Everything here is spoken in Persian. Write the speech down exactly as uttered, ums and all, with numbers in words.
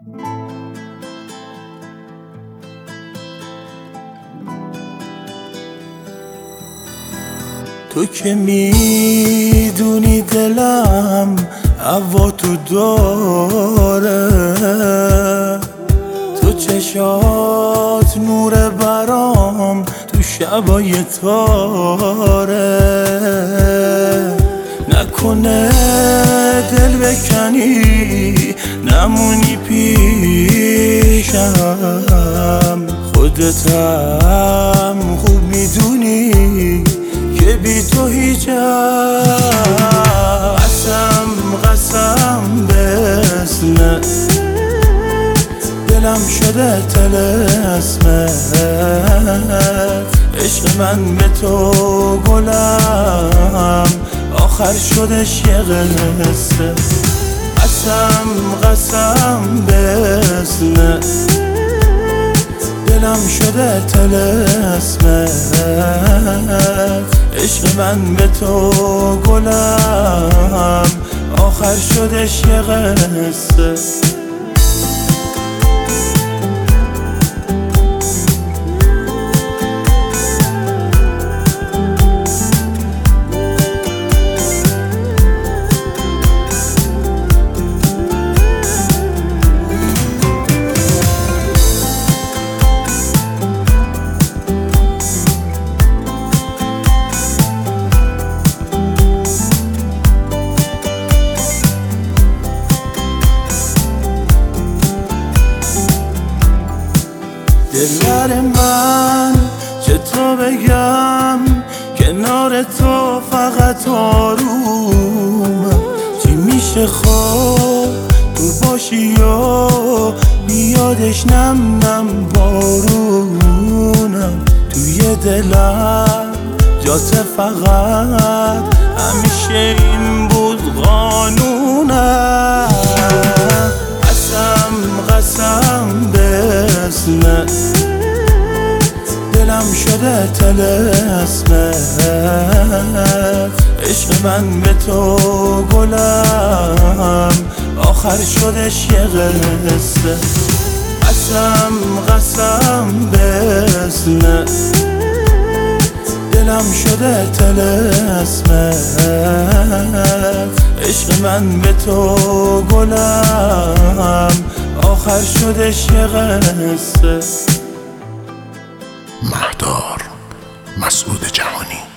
تو که میدونی دلم هوا تو داره، تو چشات نور برام تو شبای تاره. نکنه دل بکنی نمونی پیشم، خودتم خوب میدونی که بی تو هیچم. قسم قسم به اسمت دلم شده طلسمت، عشق من به تو گلم آخر شدش یه قصه. قسم قسم به اسمت دلم شده طلسمت، عشق من به تو گلم آخر شدش یه قصه. دلبر من چطور بگم کنار تو فقط آرومم، چی میشه خواب تو باشی و بیادش نم نم بارونم. توی دلم جات فقط همیشه این بود قانونم. قسم قسم به اسمت دلم شده طلسمت، عشق من به تو گلم آخر شدش یه قصه. قسم قسم به اسمت دلم شده طلسمت، عشق من به تو گلم آخر شدش یه قصه. مهدار مسعود جهانی.